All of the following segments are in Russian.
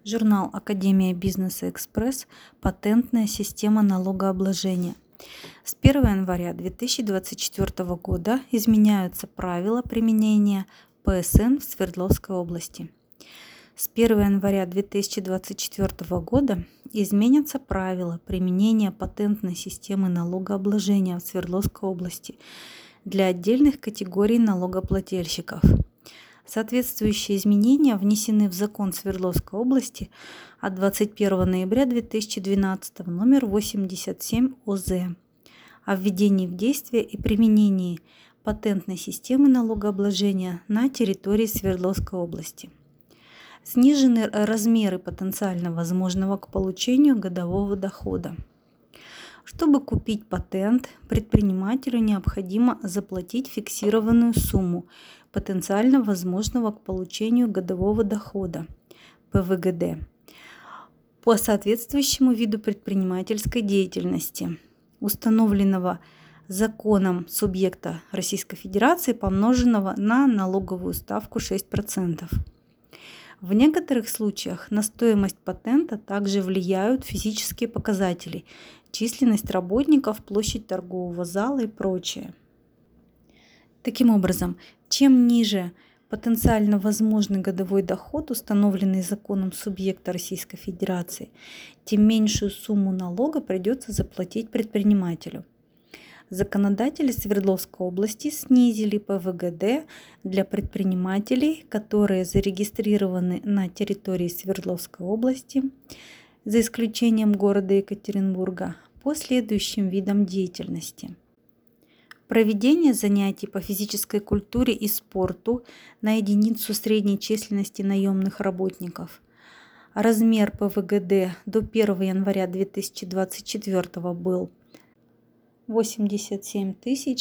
Журнал Академия бизнеса Экспресс. Патентная система налогообложения. С 1 января 2024 года изменяются правила применения ПСН в Свердловской области. С 1 января 2024 года изменятся правила применения патентной системы налогообложения в Свердловской области для отдельных категорий налогоплательщиков. Соответствующие изменения внесены в закон Свердловской области от 21 ноября 2012 номер 87 ОЗ о введении в действие и применении патентной системы налогообложения на территории Свердловской области. Снижены размеры потенциально возможного к получению годового дохода. Чтобы купить патент, предпринимателю необходимо заплатить фиксированную сумму потенциально возможного к получению годового дохода ПВГД по соответствующему виду предпринимательской деятельности, установленного законом субъекта Российской Федерации, помноженного на налоговую ставку 6%. В некоторых случаях на стоимость патента также влияют физические показатели, численность работников, площадь торгового зала и прочее. Таким образом, чем ниже потенциально возможный годовой доход, установленный законом субъекта Российской Федерации, тем меньшую сумму налога придется заплатить предпринимателю. Законодатели Свердловской области снизили ПВГД для предпринимателей, которые зарегистрированы на территории Свердловской области, за исключением города Екатеринбурга, по следующим видам деятельности. Проведение занятий по физической культуре и спорту на единицу средней численности наемных работников. Размер ПВГД до 1 января 2024 был 87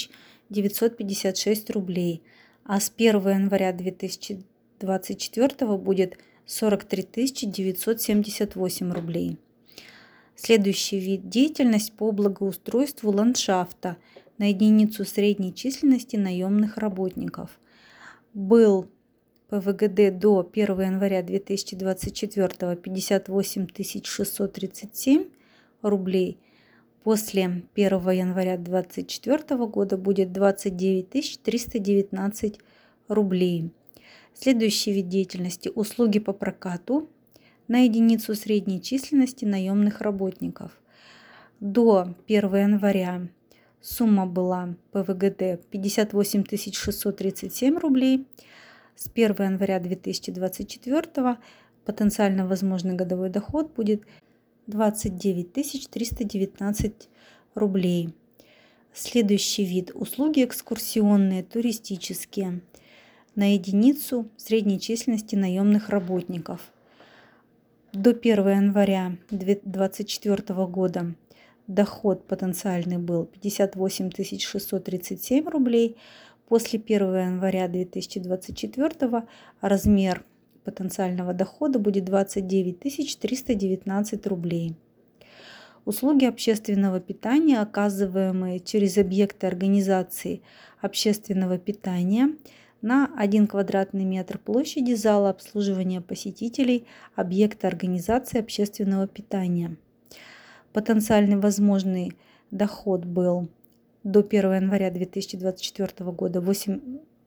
956 рублей, а с 1 января 2024 будет 43 978 рублей. Следующий вид – деятельность по благоустройству ландшафта на единицу средней численности наемных работников. Был ПВГД до 1 января 2024 58 637 рублей. После 1 января 2024 года будет 29 319 рублей. Следующий вид деятельности – услуги по прокату на единицу средней численности наемных работников. До 1 января сумма была ПВГД 58 637 рублей. С 1 января 2024 потенциально возможный годовой доход будет 29 319 рублей. Следующий вид – услуги экскурсионные, туристические на единицу средней численности наемных работников. До 1 января 2024 года доход потенциальный был 58 637 рублей. После 1 января 2024 размер потенциального дохода будет 29 319 рублей. Услуги общественного питания, оказываемые через объекты организации общественного питания на 1 квадратный метр площади зала обслуживания посетителей объекта организации общественного питания. Потенциальный возможный доход был до 1 января 2024 года 8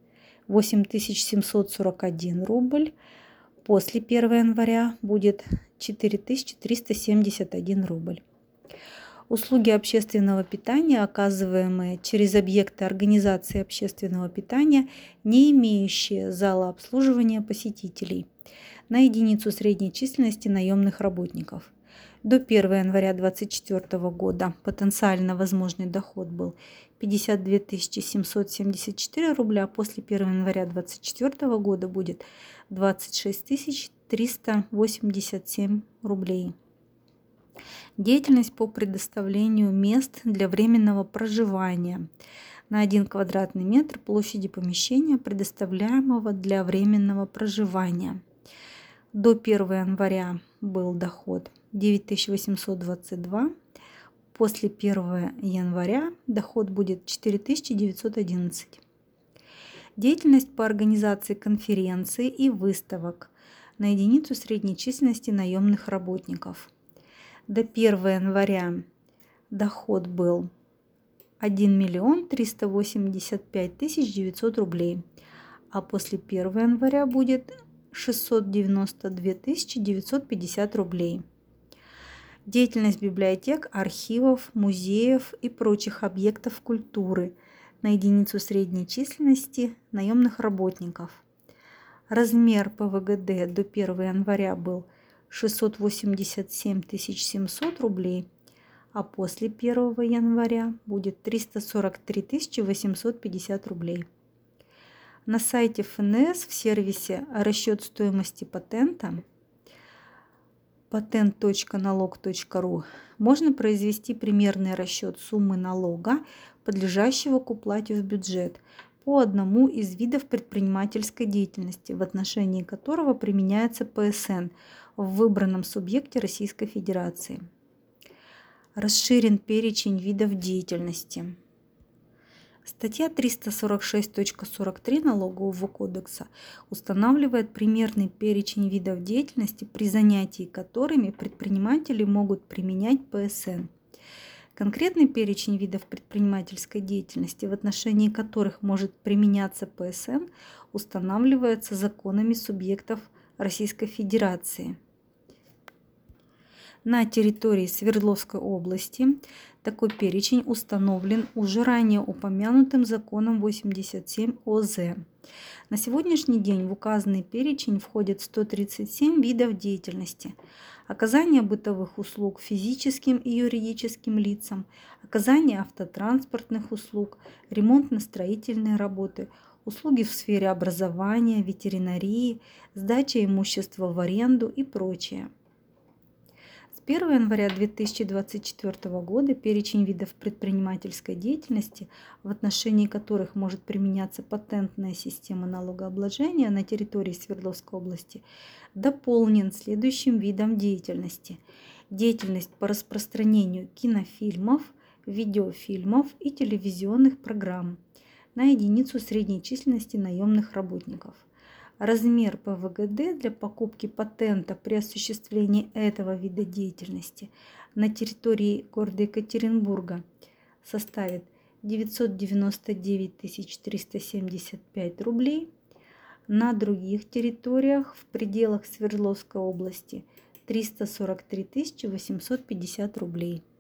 741 рубль. После 1 января будет 4 371 рубль. Услуги общественного питания, оказываемые через объекты организации общественного питания, не имеющие зала обслуживания посетителей, на единицу средней численности наемных работников. До 1 января 2024 года потенциально возможный доход был 52 774 рубля, после 1 января 2024 года будет 26 387 рублей. Деятельность по предоставлению мест для временного проживания на 1 квадратный метр площади помещения, предоставляемого для временного проживания. До 1 января был доход 9822. После 1 января доход будет 4911. Деятельность по организации конференций и выставок на единицу средней численности наемных работников. До 1 января доход был 1 385 900 рублей, а после 1 января будет 692 950 рублей. Деятельность библиотек, архивов, музеев и прочих объектов культуры на единицу средней численности наемных работников. Размер ПВГД до 1 января был 687 700 рублей, а после 1 января будет 343 850 рублей. На сайте ФНС в сервисе «Расчет стоимости патента» patent.налог.ру можно произвести примерный расчет суммы налога, подлежащего к уплате в бюджет, по одному из видов предпринимательской деятельности, в отношении которого применяется ПСН в выбранном субъекте Российской Федерации. Расширен перечень видов деятельности. Статья 346.43 Налогового кодекса устанавливает примерный перечень видов деятельности, при занятии которыми предприниматели могут применять ПСН. Конкретный перечень видов предпринимательской деятельности, в отношении которых может применяться ПСН, устанавливается законами субъектов Российской Федерации. На территории Свердловской области такой перечень установлен уже ранее упомянутым законом 87 ОЗ. На сегодняшний день в указанный перечень входят 137 видов деятельности: оказание бытовых услуг физическим и юридическим лицам, оказание автотранспортных услуг, ремонтно-строительные работы, услуги в сфере образования, ветеринарии, сдача имущества в аренду и прочее. С 1 января 2024 года перечень видов предпринимательской деятельности, в отношении которых может применяться патентная система налогообложения на территории Свердловской области, дополнен следующим видом деятельности: деятельность по распространению кинофильмов, видеофильмов и телевизионных программ на единицу средней численности наемных работников. Размер ПВГД для покупки патента при осуществлении этого вида деятельности на территории города Екатеринбурга составит 999 375 рублей, на других территориях в пределах Свердловской области 343 850 рублей.